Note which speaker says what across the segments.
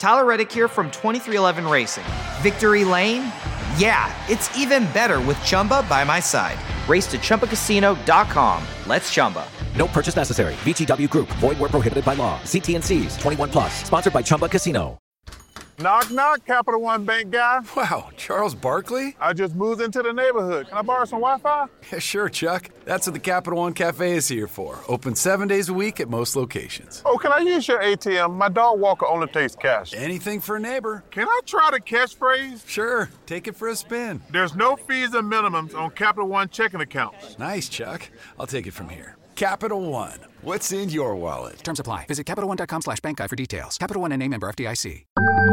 Speaker 1: Tyler Reddick here from 2311 Racing. Victory Lane? Yeah, it's even better with Chumba by my side. Race to ChumbaCasino.com. Let's Chumba.
Speaker 2: No purchase necessary. VGW Group. Void where prohibited by law. See T&Cs. 21 plus. Sponsored by Chumba Casino.
Speaker 3: Knock, knock, Capital One Bank guy.
Speaker 4: Wow, Charles Barkley?
Speaker 3: I just moved into the neighborhood. Can I borrow some Wi-Fi?
Speaker 4: Yeah, sure, Chuck. That's what the Capital One Cafe is here for. Open 7 days a week at most locations.
Speaker 3: Oh, can I use your ATM? My dog walker only takes cash.
Speaker 4: Anything for a neighbor.
Speaker 3: Can I try the catchphrase?
Speaker 4: Sure, take it for a spin.
Speaker 3: There's no fees and minimums on Capital One checking accounts.
Speaker 4: Nice, Chuck. I'll take it from here. Capital One. What's in your wallet?
Speaker 5: Terms apply. Visit CapitalOne.com/bankguide for details. Capital One N.A. member FDIC.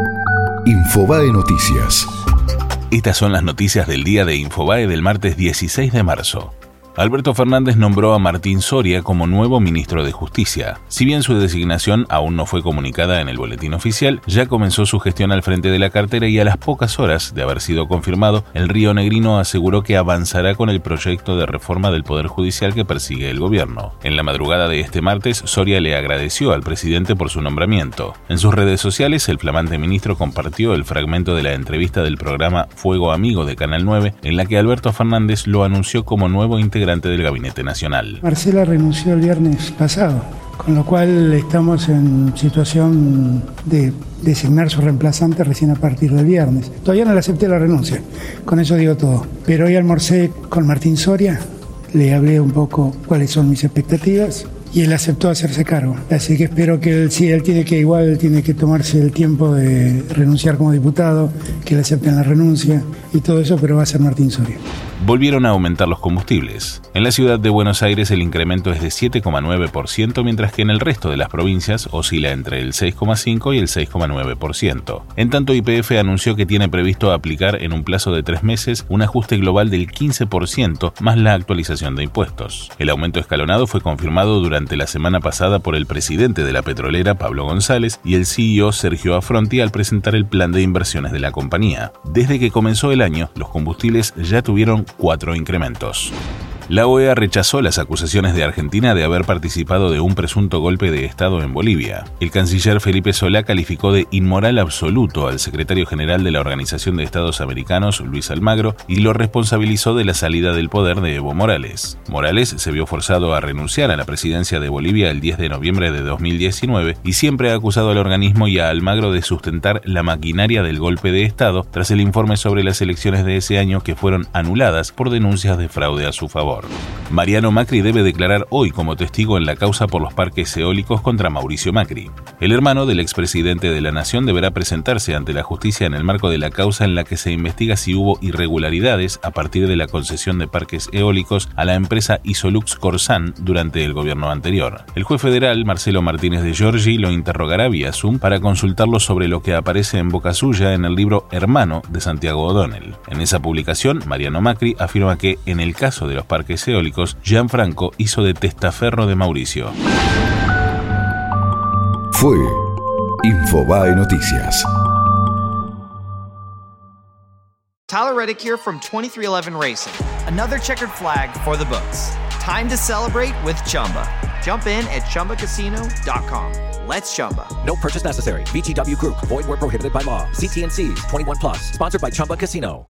Speaker 6: Infobae Noticias.
Speaker 7: Estas son las noticias del día de Infobae del martes 16 de marzo. Alberto Fernández nombró a Martín Soria como nuevo ministro de Justicia. Si bien su designación aún no fue comunicada en el boletín oficial, ya comenzó su gestión al frente de la cartera y a las pocas horas de haber sido confirmado, el rionegrino aseguró que avanzará con el proyecto de reforma del Poder Judicial que persigue el gobierno. En la madrugada de este martes, Soria le agradeció al presidente por su nombramiento. En sus redes sociales, el flamante ministro compartió el fragmento de la entrevista del programa Fuego Amigo de Canal 9, en la que Alberto Fernández lo anunció como nuevo integrante del Gabinete Nacional.
Speaker 8: Marcela renunció el viernes pasado, con lo cual estamos en situación de designar su reemplazante recién a partir del viernes. Todavía no le acepté la renuncia, con eso digo todo. Pero hoy almorcé con Martín Soria, le hablé un poco cuáles son mis expectativas y él aceptó hacerse cargo. Así que espero que él tiene que tomarse el tiempo de renunciar como diputado, que le acepten la renuncia y todo eso, pero va a ser Martín Soria.
Speaker 7: Volvieron a aumentar los combustibles. En la ciudad de Buenos Aires el incremento es de 7,9%, mientras que en el resto de las provincias oscila entre el 6,5% y el 6,9%. En tanto, YPF anunció que tiene previsto aplicar en un plazo de 3 meses un ajuste global del 15% más la actualización de impuestos. El aumento escalonado fue confirmado durante la semana pasada por el presidente de la petrolera, Pablo González, y el CEO Sergio Affronti al presentar el plan de inversiones de la compañía. Desde que comenzó el año, los combustibles ya tuvieron 4 incrementos. La OEA rechazó las acusaciones de Argentina de haber participado de un presunto golpe de Estado en Bolivia. El canciller Felipe Solá calificó de inmoral absoluto al secretario general de la Organización de Estados Americanos, Luis Almagro, y lo responsabilizó de la salida del poder de Evo Morales. Morales se vio forzado a renunciar a la presidencia de Bolivia el 10 de noviembre de 2019 y siempre ha acusado al organismo y a Almagro de sustentar la maquinaria del golpe de Estado tras el informe sobre las elecciones de ese año que fueron anuladas por denuncias de fraude a su favor. Mariano Macri debe declarar hoy como testigo en la causa por los parques eólicos contra Mauricio Macri. El hermano del expresidente de la Nación deberá presentarse ante la justicia en el marco de la causa en la que se investiga si hubo irregularidades a partir de la concesión de parques eólicos a la empresa Isolux Corsan durante el gobierno anterior. El juez federal, Marcelo Martínez de Giorgi, lo interrogará vía Zoom para consultarlo sobre lo que aparece en boca suya en el libro Hermano de Santiago O'Donnell. En esa publicación, Mariano Macri afirma que, en el caso de los parques eólicos, Gianfranco hizo de testaferro de Mauricio.
Speaker 6: Fue Infobae Noticias.
Speaker 1: Tyler Reddick here from 2311 Racing. Another checkered flag for the books. Time to celebrate with Chumba. Jump in at ChumbaCasino.com. Let's Chumba.
Speaker 2: No purchase necessary. VGW Group. Void where prohibited by law. See T&Cs. 21 plus. Sponsored by Chumba Casino.